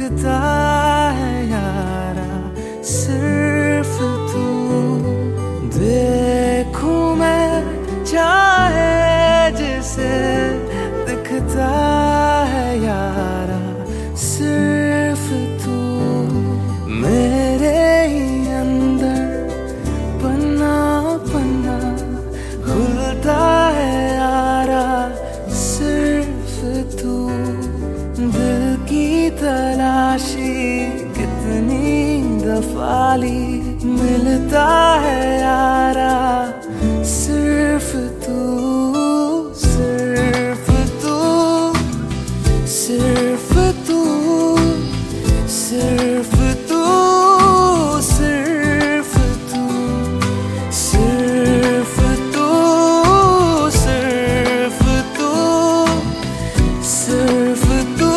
दिखता है यारा सिर्फ तू। देखूं मैं चाहे जिसे दिखता है यारा सिर्फ तू। मेरे ही अंदर पन्ना पन्ना खुलता है यारा सिर्फ तू। दिल की तलाशी कितनी दफा ली, मिलता है यारा सिर्फ तू। सिर्फ तू, सिर्फ तू, सिर्फ तू, सिर्फ तू, सिर्फ तू, सिर्फ तू, सिर्फ तू,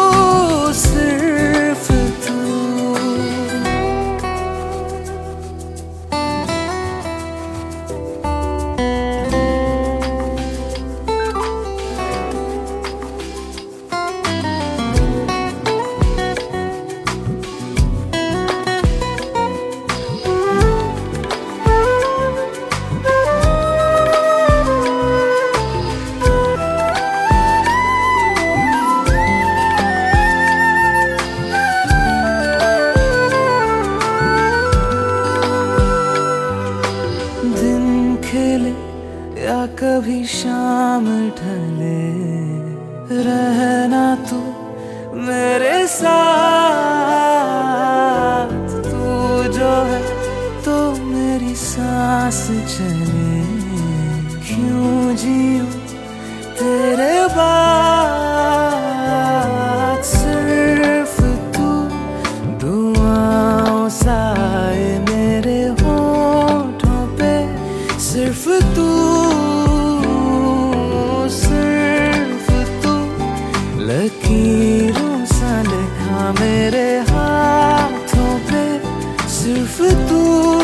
सिर्फ तू। या कभी शाम ढले, रहना तू मेरे साथ। तू जो है तो मेरी सांस चले, क्यों जीऊं तेरे बाद। सिर्फ तू दुआओं साए मेरे होठों पे, सिर्फ तू, सिर्फ तू। लकीरों सा लिखा मेरे हाथों पे, सिर्फ तू।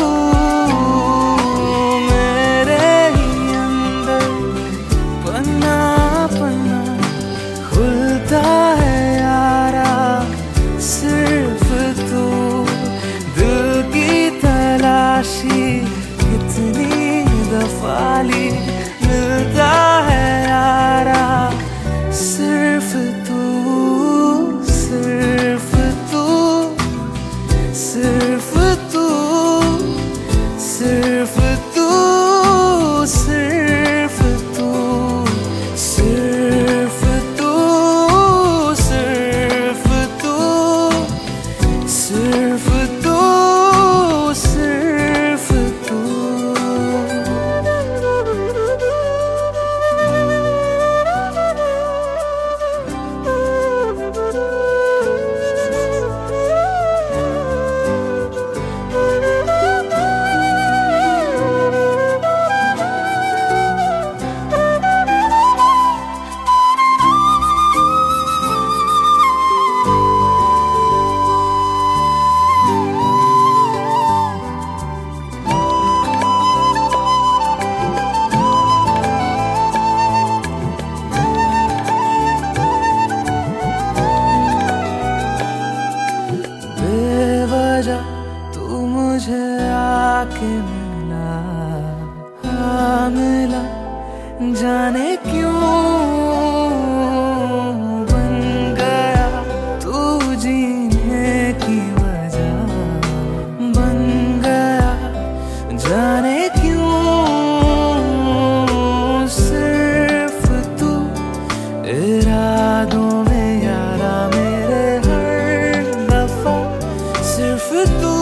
मेरे ही अंदर पन्ना पन्ना खुलता है यारा सिर्फ तू। दिल की तलाशी कितनी दफा ली, मिलता है यारा सिर्फ तू। सिर्फ तू, सिर्फ तू, सिर्फ तू, सिर्फ तू, सिर्फ तू, सिर्फ तू, सिर्फ तू, सिर्फ तू। तू मुझे आके मिला, हाँ मिला, जाने क्यों बन गया तू जीने की वजह। बन गया जाने क्यों, सिर्फ तू। इरादों में यारा मेरे हर दफा सिर्फ तू।